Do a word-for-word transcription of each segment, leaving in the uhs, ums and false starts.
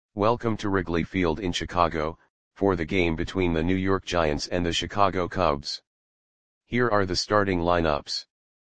Welcome to Wrigley Field in Chicago, for the game between the New York Giants and the Chicago Cubs. Here are the starting lineups.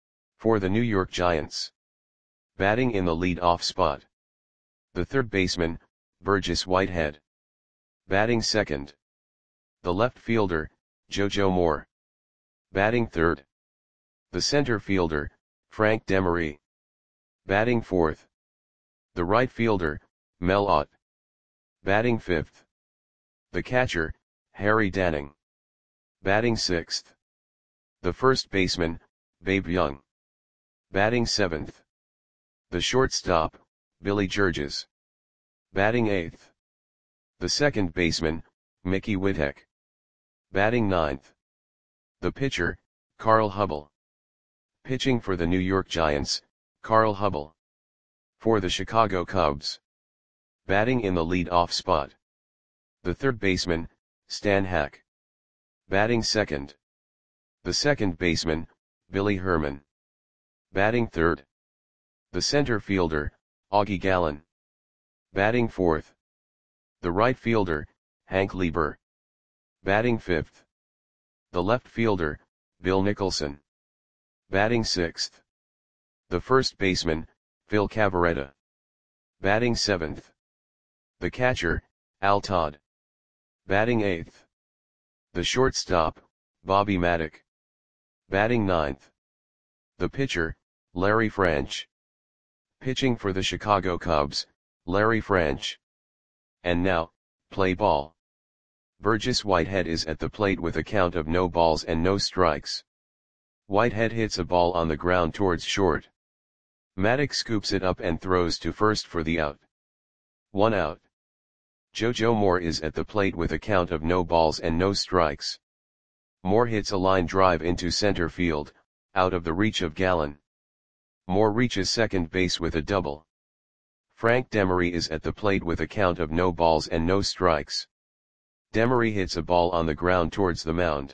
For the New York Giants. Batting in the lead-off spot. The third baseman, Burgess Whitehead. Batting second. The left fielder, JoJo Moore. Batting third. The center fielder, Frank Demery. Batting fourth. The right fielder, Mel Ott. Batting fifth. The catcher, Harry Danning. Batting sixth. The first baseman, Babe Young. Batting seventh. The shortstop, Billy Georges. Batting eighth. The second baseman, Mickey Whittek. Batting ninth. The pitcher, Carl Hubbell. Pitching for the New York Giants, Carl Hubbell. For the Chicago Cubs. Batting in the lead-off spot. The third baseman, Stan Hack. Batting second. The second baseman, Billy Herman. Batting third. The center fielder, Augie Gallen. Batting fourth. The right fielder, Hank Lieber. Batting fifth. The left fielder, Bill Nicholson. Batting sixth. The first baseman, Phil Cavarretta. Batting seventh. The catcher, Al Todd. Batting eighth. The shortstop, Bobby Maddock. Batting ninth. The pitcher, Larry French. Pitching for the Chicago Cubs, Larry French. And now, play ball. Burgess Whitehead is at the plate with a count of no balls and no strikes. Whitehead hits a ball on the ground towards short. Maddock scoops it up and throws to first for the out. One out. JoJo Moore is at the plate with a count of no balls and no strikes. Moore hits a line drive into center field, out of the reach of Gallen. Moore reaches second base with a double. Frank Demery is at the plate with a count of no balls and no strikes. Demery hits a ball on the ground towards the mound.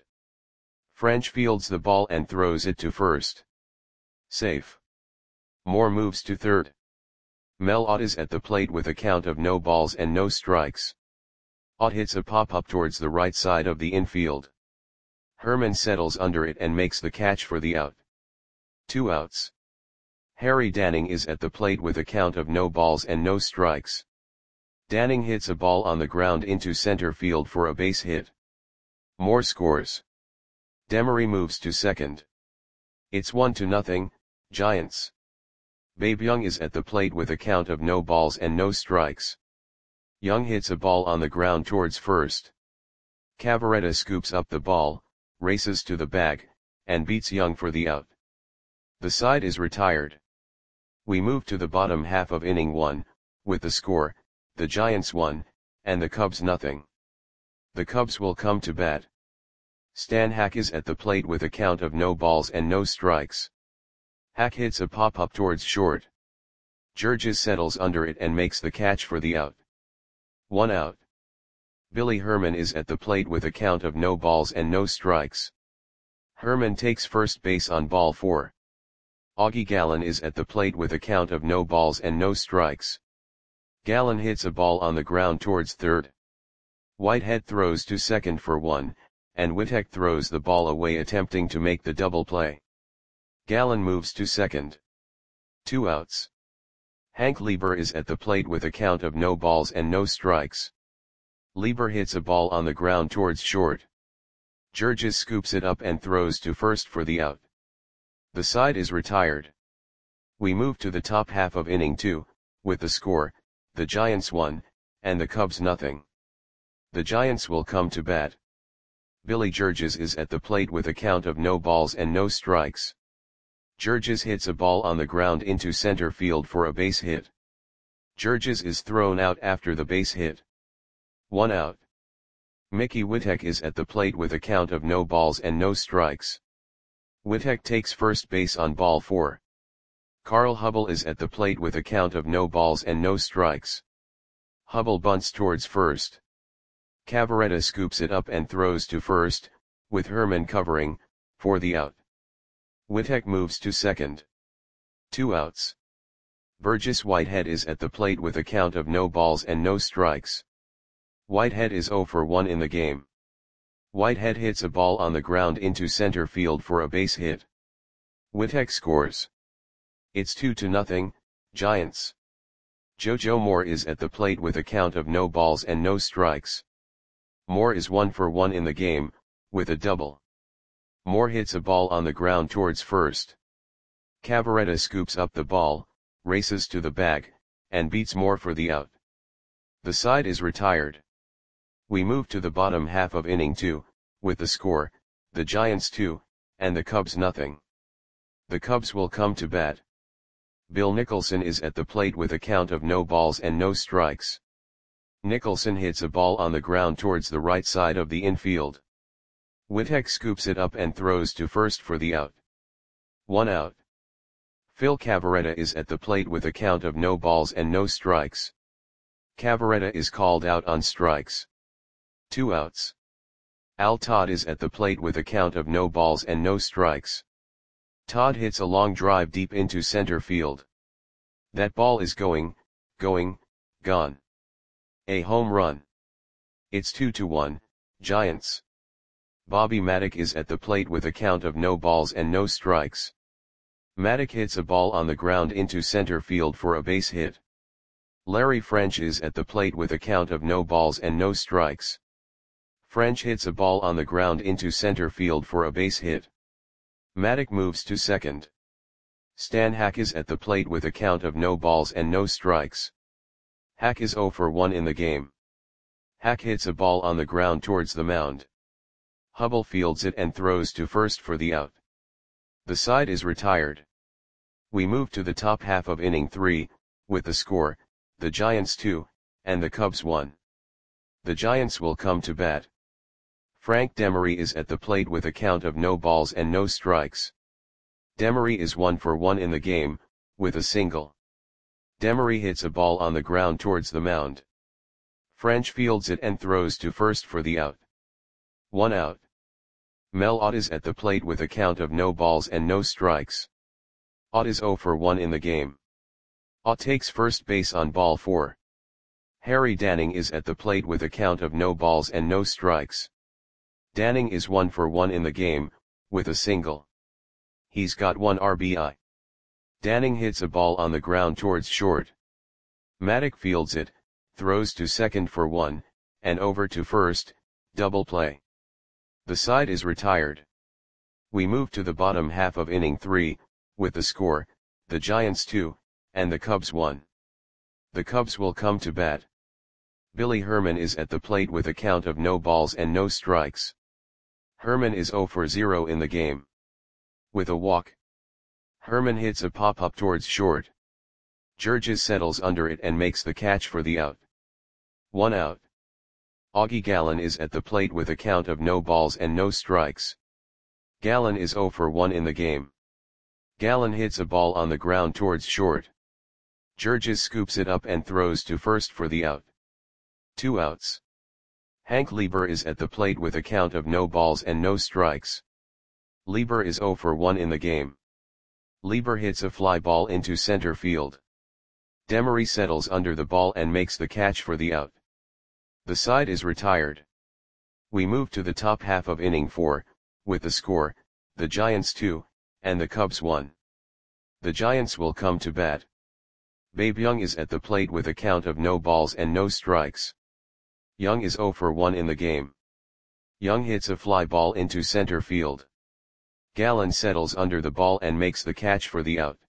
French fields the ball and throws it to first. Safe. Moore moves to third. Mel Ott is at the plate with a count of no balls and no strikes. Ott hits a pop-up towards the right side of the infield. Herman settles under it and makes the catch for the out. Two outs. Harry Danning is at the plate with a count of no balls and no strikes. Danning hits a ball on the ground into center field for a base hit. Moore scores. Demery moves to second. It's one to nothing, Giants. Babe Young is at the plate with a count of no balls and no strikes. Young hits a ball on the ground towards first. Cavarretta scoops up the ball, races to the bag, and beats Young for the out. The side is retired. We move to the bottom half of inning one, with the score, the Giants one, and the Cubs nothing. The Cubs will come to bat. Stan Hack is at the plate with a count of no balls and no strikes. Hack hits a pop-up towards short. Georges settles under it and makes the catch for the out. One out. Billy Herman is at the plate with a count of no balls and no strikes. Herman takes first base on ball four. Augie Gallen is at the plate with a count of no balls and no strikes. Gallen hits a ball on the ground towards third. Whitehead throws to second for one, and Whittek throws the ball away attempting to make the double play. Gallen moves to second. Two outs. Hank Lieber is at the plate with a count of no balls and no strikes. Lieber hits a ball on the ground towards short. Georges scoops it up and throws to first for the out. The side is retired. We move to the top half of inning two, with the score, the Giants one, and the Cubs nothing. The Giants will come to bat. Billy Georges is at the plate with a count of no balls and no strikes. Georges hits a ball on the ground into center field for a base hit. Georges is thrown out after the base hit. One out. Mickey Whittek is at the plate with a count of no balls and no strikes. Whittek takes first base on ball four. Carl Hubbell is at the plate with a count of no balls and no strikes. Hubbell bunts towards first. Cavarretta scoops it up and throws to first, with Herman covering, for the out. Whittek moves to second. Two outs. Burgess Whitehead is at the plate with a count of no balls and no strikes. Whitehead is zero for one in the game. Whitehead hits a ball on the ground into center field for a base hit. Whitehead scores. It's two to nothing, Giants. JoJo Moore is at the plate with a count of no balls and no strikes. Moore is one for one in the game, with a double. Moore hits a ball on the ground towards first. Cavarretta scoops up the ball, races to the bag, and beats Moore for the out. The side is retired. We move to the bottom half of inning two, with the score, the Giants two, and the Cubs nothing. The Cubs will come to bat. Bill Nicholson is at the plate with a count of no balls and no strikes. Nicholson hits a ball on the ground towards the right side of the infield. Whitehead scoops it up and throws to first for the out. One out. Phil Cavarretta is at the plate with a count of no balls and no strikes. Cavarretta is called out on strikes. Two outs. Al Todd is at the plate with a count of no balls and no strikes. Todd hits a long drive deep into center field. That ball is going, going, gone. A home run. It's two to one, Giants. Bobby Maddock is at the plate with a count of no balls and no strikes. Maddock hits a ball on the ground into center field for a base hit. Larry French is at the plate with a count of no balls and no strikes. French hits a ball on the ground into center field for a base hit. Maddock moves to second. Stan Hack is at the plate with a count of no balls and no strikes. Hack is zero for one in the game. Hack hits a ball on the ground towards the mound. Hubble fields it and throws to first for the out. The side is retired. We move to the top half of inning three, with the score, the Giants two, and the Cubs one. The Giants will come to bat. Frank Demery is at the plate with a count of no balls and no strikes. Demery is one for one in the game, with a single. Demery hits a ball on the ground towards the mound. French fields it and throws to first for the out. One out. Mel Ott is at the plate with a count of no balls and no strikes. Ott is zero for one in the game. Ott takes first base on ball four. Harry Danning is at the plate with a count of no balls and no strikes. Danning is one for one in the game, with a single. He's got one R B I. Danning hits a ball on the ground towards short. Maddock fields it, throws to second for one, and over to first, double play. The side is retired. We move to the bottom half of inning three, with the score, the Giants two, and the Cubs one. The Cubs will come to bat. Billy Herman is at the plate with a count of no balls and no strikes. Herman is zero for zero in the game. With a walk. Herman hits a pop-up towards short. Georges settles under it and makes the catch for the out. One out. Augie Gallen is at the plate with a count of no balls and no strikes. Gallen is zero for one in the game. Gallen hits a ball on the ground towards short. Georges scoops it up and throws to first for the out. Two outs. Hank Lieber is at the plate with a count of no balls and no strikes. Lieber is zero for one in the game. Lieber hits a fly ball into center field. Demery settles under the ball and makes the catch for the out. The side is retired. We move to the top half of inning four, with the score, the Giants two, and the Cubs one. The Giants will come to bat. Babe Young is at the plate with a count of no balls and no strikes. Young is zero for one in the game. Young hits a fly ball into center field. Gallen settles under the ball and makes the catch for the out.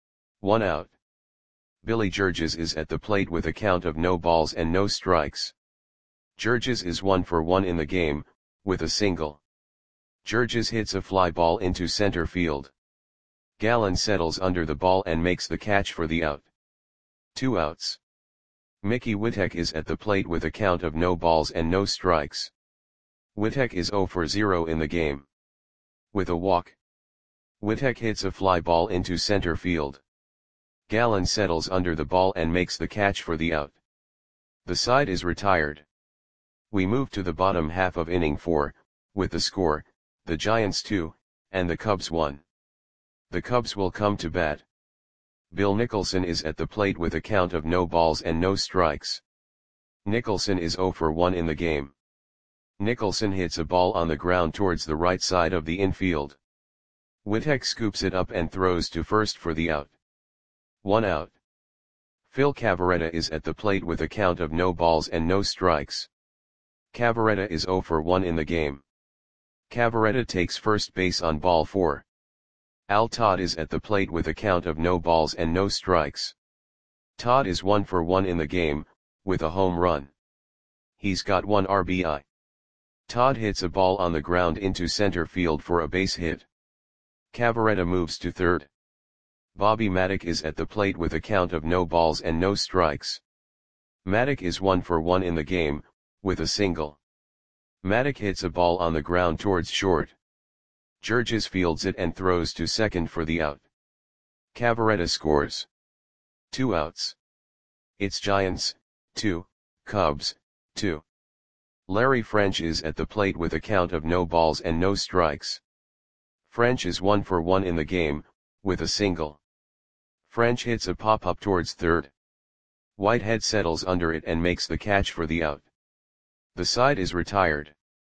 One out. Billy Georges is at the plate with a count of no balls and no strikes. Georges is one for one in the game, with a single. Georges hits a fly ball into center field. Gallen settles under the ball and makes the catch for the out. Two outs. Mickey Whitehead is at the plate with a count of no balls and no strikes. Whitehead is zero for zero in the game. With a walk. Whitehead hits a fly ball into center field. Gallen settles under the ball and makes the catch for the out. The side is retired. We move to the bottom half of inning four, with the score, the Giants two, and the Cubs one. The Cubs will come to bat. Bill Nicholson is at the plate with a count of no balls and no strikes. Nicholson is zero for one in the game. Nicholson hits a ball on the ground towards the right side of the infield. Wittek scoops it up and throws to first for the out. One out. Phil Cavarretta is at the plate with a count of no balls and no strikes. Cavarretta is zero for one in the game. Cavarretta takes first base on ball four. Al Todd is at the plate with a count of no balls and no strikes. Todd is one for one in the game, with a home run. He's got one R B I. Todd hits a ball on the ground into center field for a base hit. Cavarretta moves to third. Bobby Maddock is at the plate with a count of no balls and no strikes. Maddock is one for one in the game, with a single. Maddock hits a ball on the ground towards short. Georges fields it and throws to second for the out. Cavarretta scores. Two outs. It's Giants, two, Cubs, two. Larry French is at the plate with a count of no balls and no strikes. French is one for one in the game, with a single. French hits a pop-up towards third. Whitehead settles under it and makes the catch for the out. The side is retired.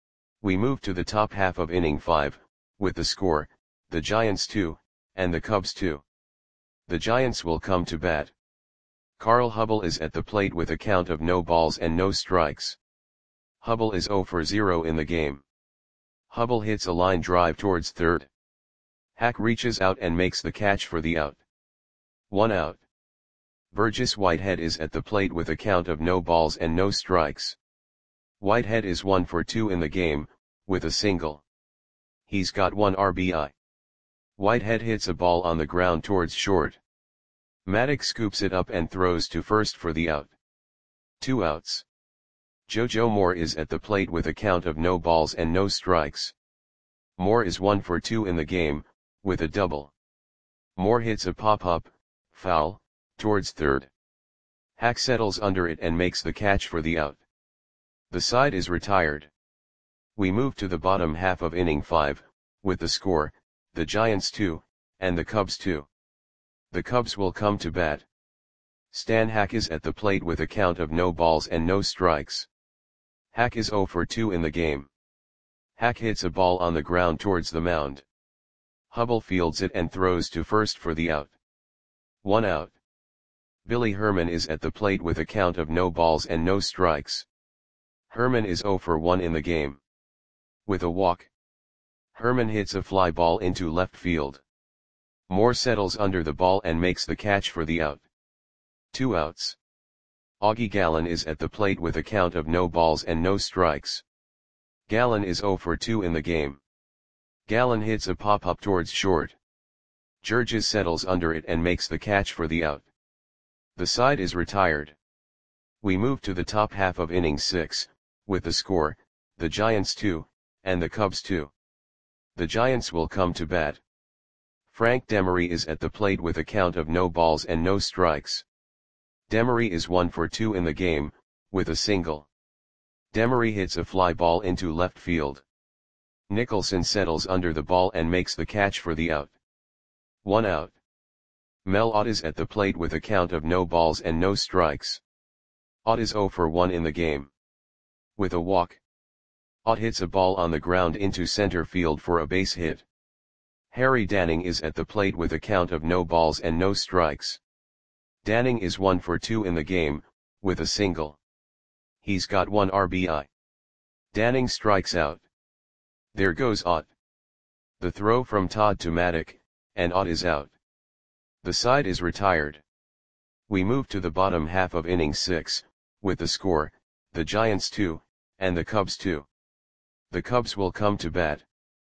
We move to the top half of inning five, with the score, the Giants two, and the Cubs two. The Giants will come to bat. Carl Hubble is at the plate with a count of no balls and no strikes. Hubble is zero for zero in the game. Hubble hits a line drive towards third. Hack reaches out and makes the catch for the out. One out. Burgess Whitehead is at the plate with a count of no balls and no strikes. Whitehead is one for two in the game, with a single. He's got one R B I. Whitehead hits a ball on the ground towards short. Maddock scoops it up and throws to first for the out. Two outs. JoJo Moore is at the plate with a count of no balls and no strikes. Moore is one for two in the game, with a double. Moore hits a pop-up, foul, towards third. Hack settles under it and makes the catch for the out. The side is retired. We move to the bottom half of inning five, with the score, the Giants two, and the Cubs two. The Cubs will come to bat. Stan Hack is at the plate with a count of no balls and no strikes. Hack is zero for two in the game. Hack hits a ball on the ground towards the mound. Hubble fields it and throws to first for the out. One out. Billy Herman is at the plate with a count of no balls and no strikes. Herman is zero for one in the game. With a walk. Herman hits a fly ball into left field. Moore settles under the ball and makes the catch for the out. Two outs. Augie Gallen is at the plate with a count of no balls and no strikes. Gallen is zero for two in the game. Gallen hits a pop-up towards short. Georges settles under it and makes the catch for the out. The side is retired. We move to the top half of inning six, with the score, the Giants two, and the Cubs two. The Giants will come to bat. Frank Demery is at the plate with a count of no balls and no strikes. Demery is one for two in the game, with a single. Demery hits a fly ball into left field. Nicholson settles under the ball and makes the catch for the out. One out. Mel Ott is at the plate with a count of no balls and no strikes. Ott is zero for one in the game. With a walk. Ott hits a ball on the ground into center field for a base hit. Harry Danning is at the plate with a count of no balls and no strikes. Danning is one for two in the game, with a single. He's got one R B I. Danning strikes out. There goes Ott. The throw from Todd to Maddock, and Ott is out. The side is retired. We move to the bottom half of inning six, with the score, the Giants two, and the Cubs two. The Cubs will come to bat.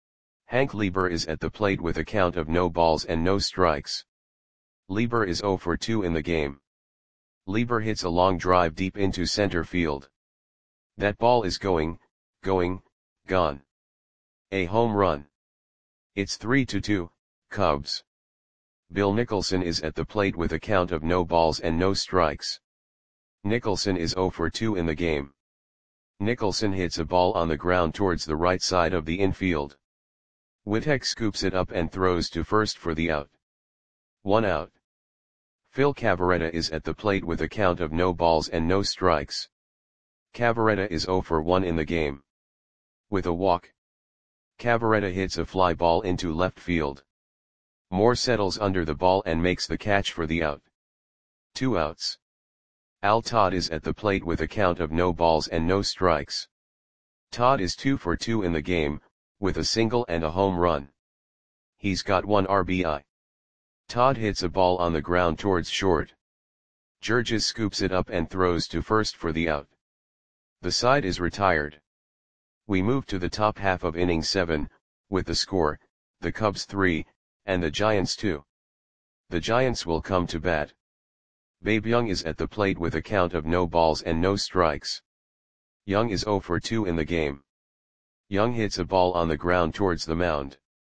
Hank Lieber is at the plate with a count of no balls and no strikes. Lieber is zero for two in the game. Lieber hits a long drive deep into center field. That ball is going, going, gone. A home run. It's three to two, Cubs. Bill Nicholson is at the plate with a count of no balls and no strikes. Nicholson is zero for two in the game. Nicholson hits a ball on the ground towards the right side of the infield. Wittek scoops it up and throws to first for the out. One out. Phil Cavarretta is at the plate with a count of no balls and no strikes. Cavarretta is zero for one in the game. With a walk, Cavarretta hits a fly ball into left field. Moore settles under the ball and makes the catch for the out. Two outs. Al Todd is at the plate with a count of no balls and no strikes. Todd is two for two in the game, with a single and a home run. He's got one R B I. Todd hits a ball on the ground towards short. Georges scoops it up and throws to first for the out. The side is retired. We move to the top half of inning seven, with the score, the Cubs three, and the Giants two. The Giants will come to bat. Babe Young is at the plate with a count of no balls and no strikes. Young is zero for two in the game. Young hits a ball on the ground towards the mound.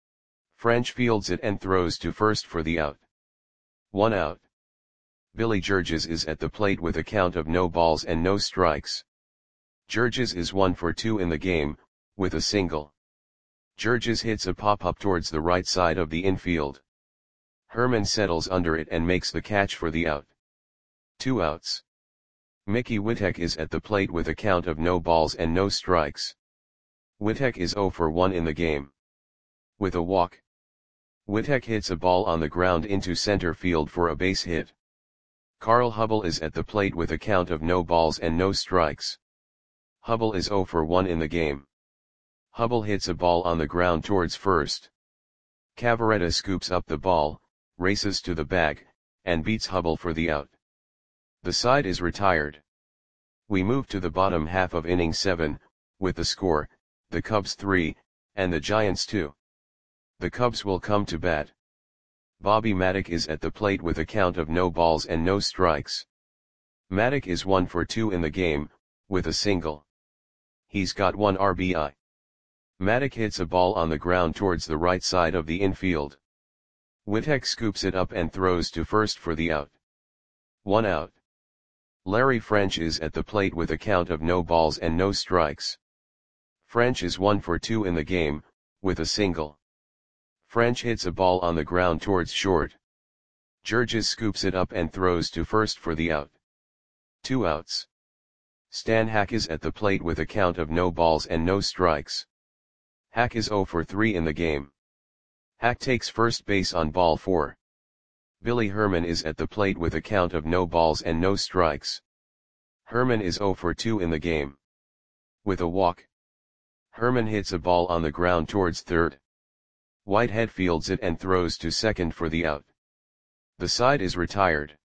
French fields it and throws to first for the out. One out. Billy Georges is at the plate with a count of no balls and no strikes. Georges is one for two in the game, with a single. Georges hits a pop-up towards the right side of the infield. Herman settles under it and makes the catch for the out. Two outs. Mickey Witek is at the plate with a count of no balls and no strikes. Witek is zero for one in the game. With a walk, Witek hits a ball on the ground into center field for a base hit. Carl Hubbell is at the plate with a count of no balls and no strikes. Hubbell is zero for one in the game. Hubbell hits a ball on the ground towards first. Cavarretta scoops up the ball, races to the bag, and beats Hubbell for the out. The side is retired. We move to the bottom half of inning seven, with the score, the Cubs three, and the Giants two. The Cubs will come to bat. Bobby Maddock is at the plate with a count of no balls and no strikes. Maddock is one for two in the game, with a single. He's got one R B I. Maddock hits a ball on the ground towards the right side of the infield. Witek scoops it up and throws to first for the out. One out. Larry French is at the plate with a count of no balls and no strikes. French is one for two in the game, with a single. French hits a ball on the ground towards short. Georges scoops it up and throws to first for the out. Two outs. Stan Hack is at the plate with a count of no balls and no strikes. Hack is zero for three in the game. Hack takes first base on ball four. Billy Herman is at the plate with a count of no balls and no strikes. Herman is zero for two in the game. With a walk, Herman hits a ball on the ground towards third. Whitehead fields it and throws to second for the out. The side is retired.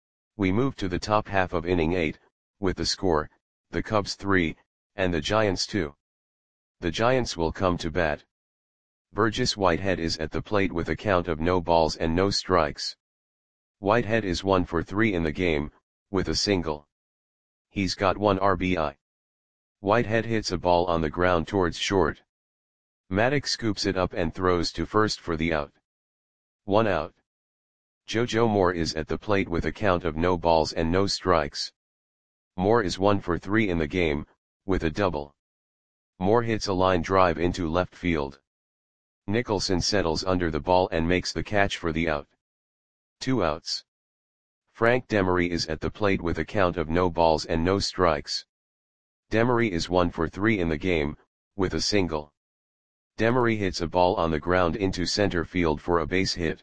We move to the top half of inning eight, with the score, the Cubs three, and the Giants two. The Giants will come to bat. Burgess Whitehead is at the plate with a count of no balls and no strikes. Whitehead is one for three in the game, with a single. He's got one R B I. Whitehead hits a ball on the ground towards short. Maddock scoops it up and throws to first for the out. One out. JoJo Moore is at the plate with a count of no balls and no strikes. Moore is one for three in the game, with a double. Moore hits a line drive into left field. Nicholson settles under the ball and makes the catch for the out. Two outs. Frank Demery is at the plate with a count of no balls and no strikes. Demery is one for three in the game, with a single. Demery hits a ball on the ground into center field for a base hit.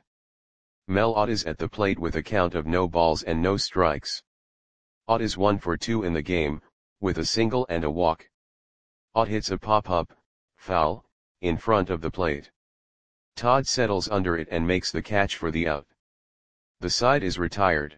Mel Ott is at the plate with a count of no balls and no strikes. Ott is one for two in the game, with a single and a walk. Ott hits a pop-up, foul, in front of the plate. Todd settles under it and makes the catch for the out. The side is retired.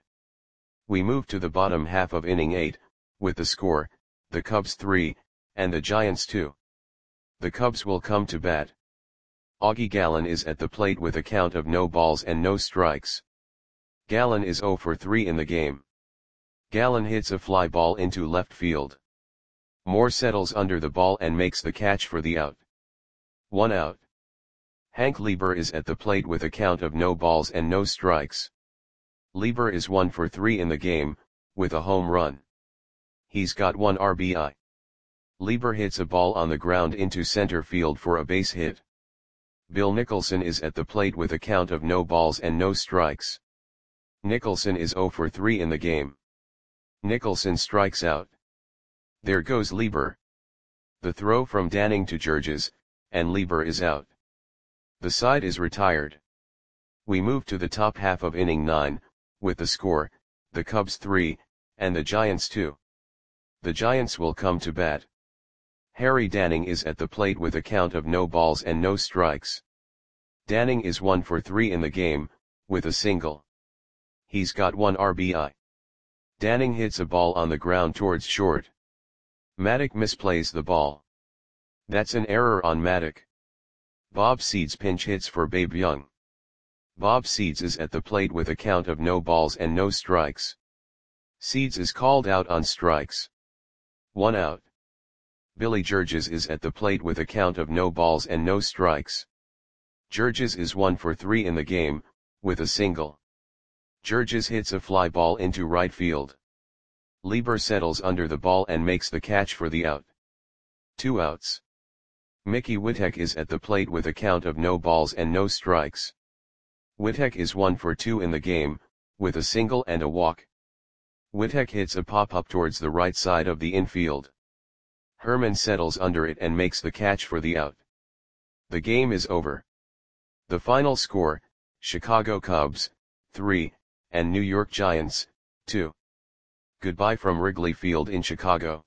We move to the bottom half of inning eight, with the score, the Cubs three, and the Giants two. The Cubs will come to bat. Augie Gallen is at the plate with a count of no balls and no strikes. Gallen is zero for three in the game. Gallen hits a fly ball into left field. Moore settles under the ball and makes the catch for the out. One out. Hank Lieber is at the plate with a count of no balls and no strikes. Lieber is one for three in the game, with a home run. He's got one R B I. Lieber hits a ball on the ground into center field for a base hit. Bill Nicholson is at the plate with a count of no balls and no strikes. Nicholson is zero for three in the game. Nicholson strikes out. There goes Lieber. The throw from Danning to Georges, and Lieber is out. The side is retired. We move to the top half of inning nine, with the score, the Cubs three, and the Giants two. The Giants will come to bat. Harry Danning is at the plate with a count of no balls and no strikes. Danning is one for three in the game, with a single. He's got one R B I. Danning hits a ball on the ground towards short. Maddock misplays the ball. That's an error on Maddock. Bob Seeds pinch hits for Babe Young. Bob Seeds is at the plate with a count of no balls and no strikes. Seeds is called out on strikes. One out. Billy Georges is at the plate with a count of no balls and no strikes. Georges is one for three in the game, with a single. Georges hits a fly ball into right field. Lieber settles under the ball and makes the catch for the out. Two outs. Mickey Witek is at the plate with a count of no balls and no strikes. Witek is one for two in the game, with a single and a walk. Witek hits a pop-up towards the right side of the infield. Herman settles under it and makes the catch for the out. The game is over. The final score, Chicago Cubs, three, and New York Giants, two. Goodbye from Wrigley Field in Chicago.